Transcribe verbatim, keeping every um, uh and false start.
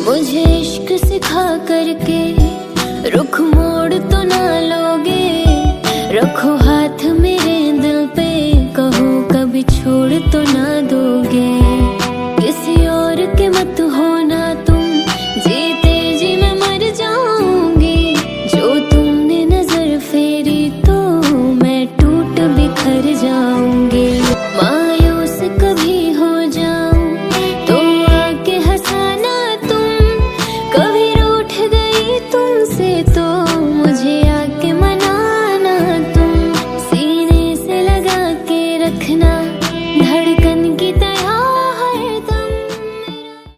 मुझे इश्क सिखा करके रुख मोड़ तो ना लोगे। रखो हाथ मेरे दिल पे, कहो कभी छोड़ तो ना दोगे।